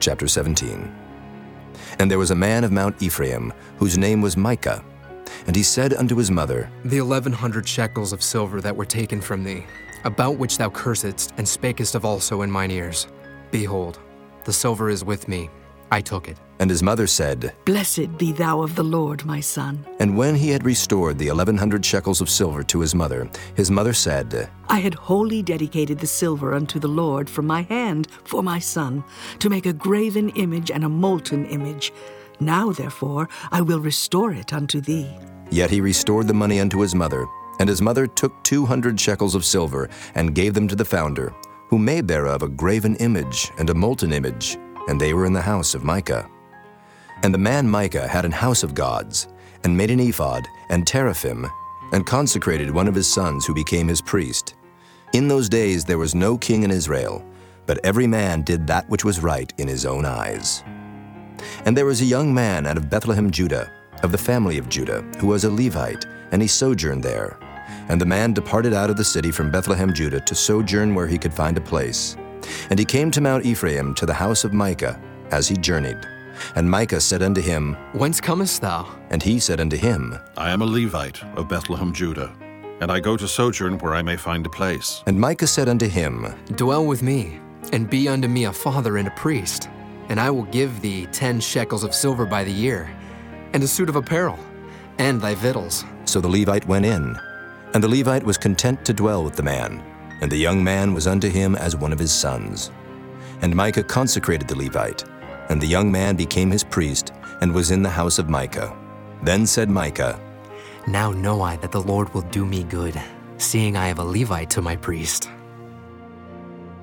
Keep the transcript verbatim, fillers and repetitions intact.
chapter seventeen. And there was a man of Mount Ephraim, whose name was Micah. And he said unto his mother, The eleven hundred shekels of silver that were taken from thee, about which thou cursedst, and spakest of also in mine ears, behold, the silver is with me, I took it. And his mother said, Blessed be thou of the Lord, my son. And when he had restored the eleven hundred shekels of silver to his mother, his mother said, I had wholly dedicated the silver unto the Lord from my hand for my son, to make a graven image and a molten image. Now, therefore, I will restore it unto thee. Yet he restored the money unto his mother, and his mother took two hundred shekels of silver, and gave them to the founder, who made thereof a graven image and a molten image, and they were in the house of Micah. And the man Micah had an house of gods, and made an ephod and teraphim, and consecrated one of his sons who became his priest. In those days there was no king in Israel, but every man did that which was right in his own eyes. And there was a young man out of Bethlehem, Judah, of the family of Judah, who was a Levite, and he sojourned there. And the man departed out of the city from Bethlehem, Judah, to sojourn where he could find a place. And he came to Mount Ephraim, to the house of Micah, as he journeyed. And Micah said unto him, Whence comest thou? And he said unto him, I am a Levite of Bethlehem, Judah, and I go to sojourn where I may find a place. And Micah said unto him, Dwell with me, and be unto me a father and a priest, and I will give thee ten shekels of silver by the year, and a suit of apparel, and thy victuals. So the Levite went in, and the Levite was content to dwell with the man, and the young man was unto him as one of his sons. And Micah consecrated the Levite, and the young man became his priest, and was in the house of Micah. Then said Micah, Now know I that the Lord will do me good, seeing I have a Levite to my priest.